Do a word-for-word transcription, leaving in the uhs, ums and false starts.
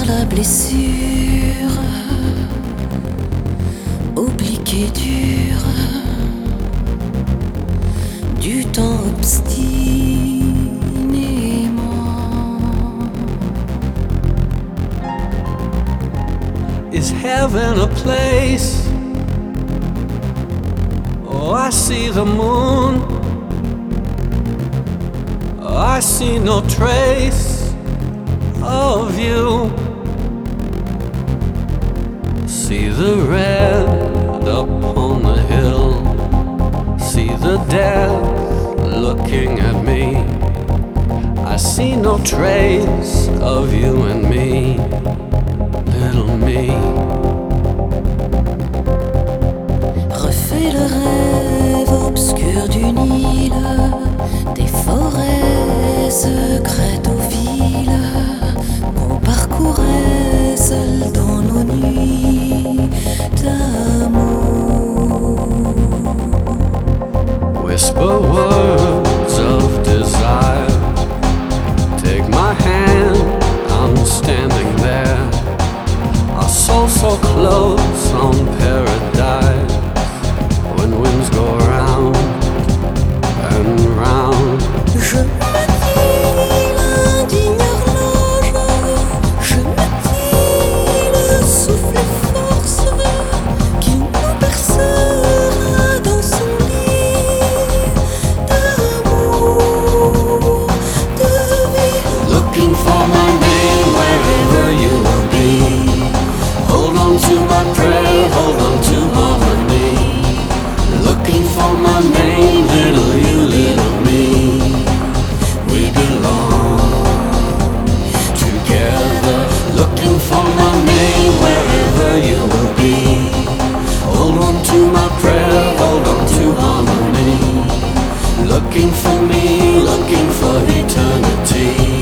la blessure, oblique dure, du temps obstinément. Is heaven a place? Oh, I see the moon. I see no trace of you. See the red upon the hill. See the dead looking at me. I see no trace of you and me, little me. Refais le rêve obscur du Nil, des forêts secrètes aux villes qu'on parcourait seuls dans nos nuits d'amour. Whisper words of desire. Take my hand, I'm standing there. Our souls so close on paradise. When winds go round and round. Je me dis l'indigne horloge, je me dis le souffle force qui nous bercera dans son lit d'amour, de vie. Looking for my name wherever you will be. Hold on to my prayer, hold on to harmony. Looking for my name, little you, little me. We belong together. Looking for my name wherever you will be. Hold on to my prayer, hold on to harmony. Looking for me, looking for eternity.